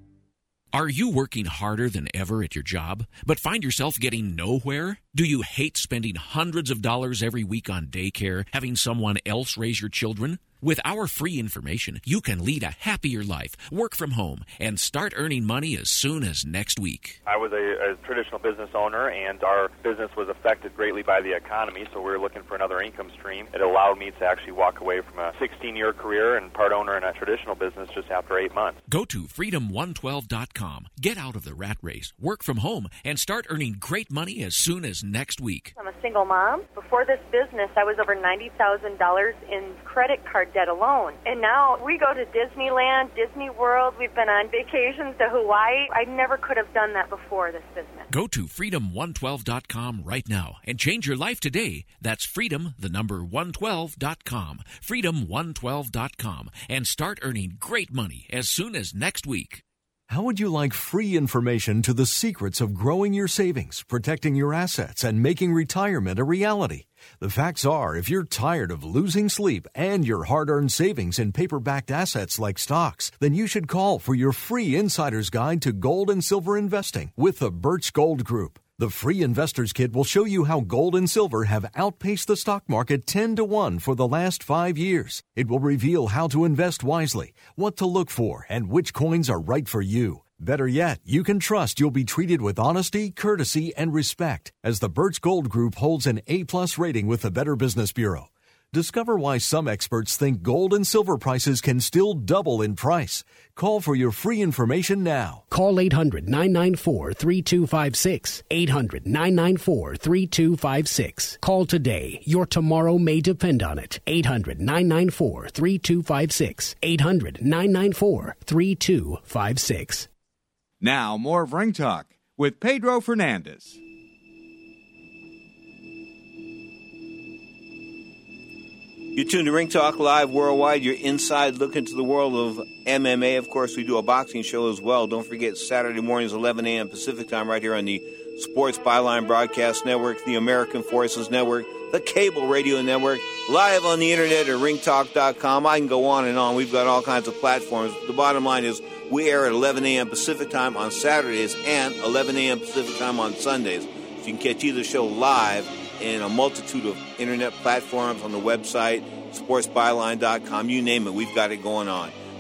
Are you working harder than ever at your job, but find yourself getting nowhere? Do you hate spending hundreds of dollars every week on daycare, having someone else raise your children? With our free information, you can lead a happier life, work from home, and start earning money as soon as next week. I was a, a traditional business owner, and our business was affected greatly by the economy, so we were looking for another income stream. It allowed me to actually walk away from a sixteen-year career and part owner in a traditional business just after eight months. Go to freedom one twelve dot com. Get out of the rat race, work from home, and start earning great money as soon as next week. I'm a single mom. Before this business, I was over ninety thousand dollars in credit card debt alone. And now we go to Disneyland, Disney World. We've been on vacations to Hawaii. I never could have done that before this business. Go to freedom one twelve dot com right now and change your life today. That's freedom, the number one twelve dot com. freedom one twelve dot com, and start earning great money as soon as next week. How would you like free information to the secrets of growing your savings, protecting your assets, and making retirement a reality? The facts are, if you're tired of losing sleep and your hard-earned savings in paper-backed assets like stocks, then you should call for your free Insider's Guide to Gold and Silver Investing with the Birch Gold Group. The free Investor's Kit will show you how gold and silver have outpaced the stock market ten to one for the last five years. It will reveal how to invest wisely, what to look for, and which coins are right for you. Better yet, you can trust you'll be treated with honesty, courtesy, and respect, as the Birch Gold Group holds an A-plus rating with the Better Business Bureau. Discover why some experts think gold and silver prices can still double in price. Call for your free information now. Call eight hundred nine nine four three two five six. eight hundred nine nine four three two five six. Call today. Your tomorrow may depend on it. eight hundred nine nine four three two five six. eight hundred nine nine four three two five six. Now, more of Ring Talk with Pedro Fernandez. You're tuned to Ring Talk Live Worldwide, your inside look into the world of M M A. Of course, we do a boxing show as well. Don't forget, Saturday mornings, eleven a.m. Pacific Time, right here on the Sports Byline Broadcast Network, the American Forces Network, the Cable Radio Network, live on the internet at ring talk dot com. I can go on and on. We've got all kinds of platforms. The bottom line is we air at eleven a.m. Pacific Time on Saturdays and eleven a.m. Pacific Time on Sundays. So you can catch either show live in a multitude of internet platforms, on the website, sports byline dot com, you name it, we've got it going on.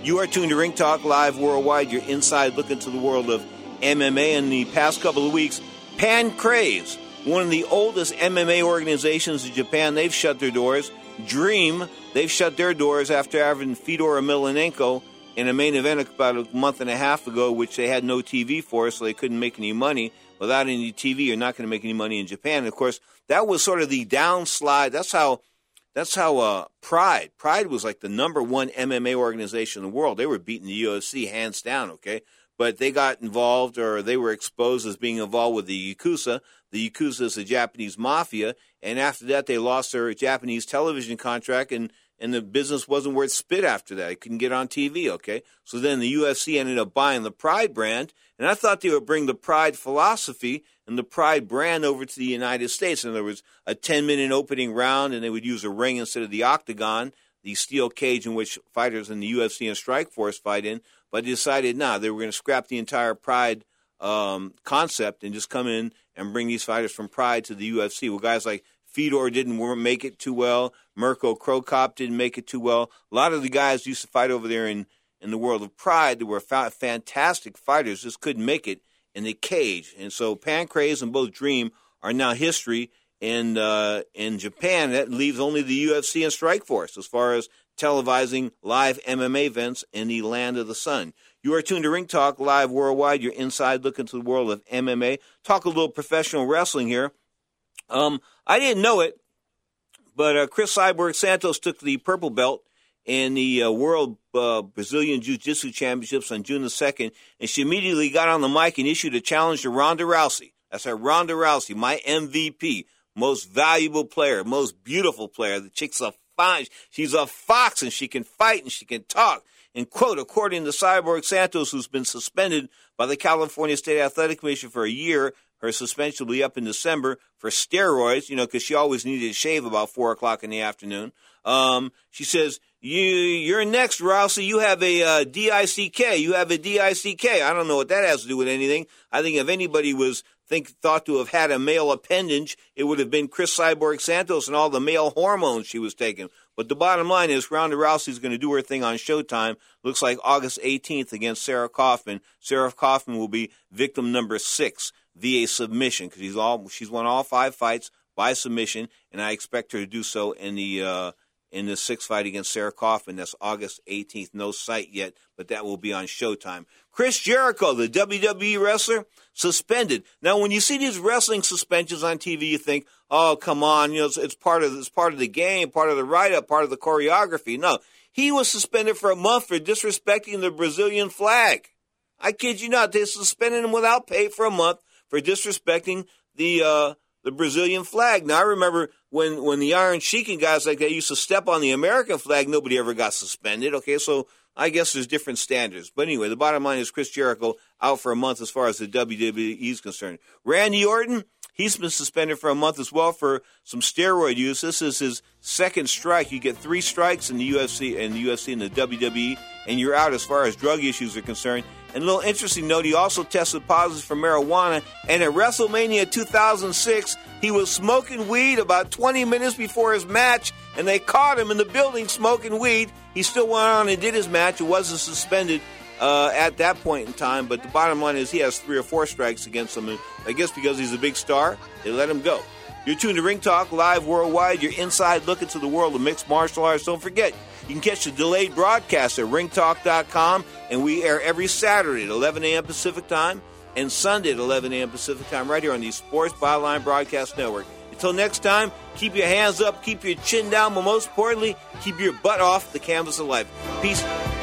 You are tuned to Ring Talk Live Worldwide, your inside look into the world of M M A. In the past couple of weeks, Pancrase, one of the oldest M M A organizations in Japan, they've shut their doors. Dream, they've shut their doors after having Fedor Emelianenko in a main event about a month and a half ago, which they had no T V for, so they couldn't make any money. Without any T V, you're not going to make any money in Japan. And of course, that was sort of the downslide. That's how that's how uh, Pride. Pride was like the number one M M A organization in the world. They were beating the U F C hands down, okay? But they got involved, or they were exposed as being involved with the Yakuza. The Yakuza is the Japanese mafia. And after that, they lost their Japanese television contract, and and the business wasn't worth spit after that. It couldn't get on T V, okay? So then the U F C ended up buying the Pride brand, and I thought they would bring the Pride philosophy and the Pride brand over to the United States. In other words, a ten-minute opening round, and they would use a ring instead of the octagon, the steel cage in which fighters in the U F C and Strikeforce fight in. But they decided, nah, they were going to scrap the entire Pride um, concept and just come in and bring these fighters from Pride to the U F C. Well, guys like Fedor didn't make it too well. Mirko Cro Cop didn't make it too well. A lot of the guys used to fight over there in, in the world of Pride that were fa- fantastic fighters, just couldn't make it in the cage. And so Pancrase and both Dream are now history. And uh, in Japan, that leaves only the U F C and Strikeforce as far as televising live M M A events in the land of the sun. You are tuned to Ring Talk Live Worldwide, your inside look into the world of M M A. Talk a little professional wrestling here. Um, I didn't know it, but uh, Chris Cyborg Santos took the purple belt in the uh, World uh, Brazilian Jiu-Jitsu Championships on June the second, and she immediately got on the mic and issued a challenge to Ronda Rousey. That's her, Ronda Rousey, my M V P, most valuable player, most beautiful player. The chick's a fine, she's a fox, and she can fight and she can talk. And, quote, according to Cyborg Santos, who's been suspended by the California State Athletic Commission for a year, her suspension will be up in December for steroids, you know, because she always needed to shave about four o'clock in the afternoon. Um, she says, you, you're next, Rousey. You have a uh, D I C K. You have a D I C K. I don't know what that has to do with anything. I think if anybody was think thought to have had a male appendage, it would have been Chris Cyborg Santos and all the male hormones she was taking. But the bottom line is Ronda Rousey is going to do her thing on Showtime. Looks like August eighteenth against Sarah Kaufman. Sarah Kaufman will be victim number six via submission because she's all she's won all five fights by submission, and I expect her to do so in the uh, in the sixth fight against Sarah Kaufman. That's August eighteenth. No site yet, but that will be on Showtime. Chris Jericho, the W W E wrestler, suspended. Now, when you see these wrestling suspensions on T V, you think, "Oh, come on, you know, it's, it's part of it's part of the game, part of the write-up, part of the choreography." No, he was suspended for a month for disrespecting the Brazilian flag. I kid you not, they suspended him without pay for a month for disrespecting the uh, the Brazilian flag. Now, I remember when when the Iron Sheik and guys like that used to step on the American flag, nobody ever got suspended. Okay, so I guess there's different standards. But anyway, the bottom line is Chris Jericho out for a month as far as the W W E is concerned. Randy Orton, he's been suspended for a month as well for some steroid use. This is his second strike. You get three strikes in the U F C and the U F C and the W W E, and you're out as far as drug issues are concerned. And a little interesting note, he also tested positive for marijuana, and at WrestleMania two thousand six, he was smoking weed about twenty minutes before his match, and they caught him in the building smoking weed. He still went on and did his match. It wasn't suspended uh, at that point in time, but the bottom line is he has three or four strikes against him, and I guess because he's a big star, they let him go. You're tuned to Ring Talk Live Worldwide, your inside look into the world of mixed martial arts. Don't forget, you can catch the delayed broadcast at ring talk dot com, and we air every Saturday at eleven a.m. Pacific Time and Sunday at eleven a.m. Pacific Time right here on the Sports Byline Broadcast Network. Until next time, keep your hands up, keep your chin down, but most importantly, keep your butt off the canvas of life. Peace.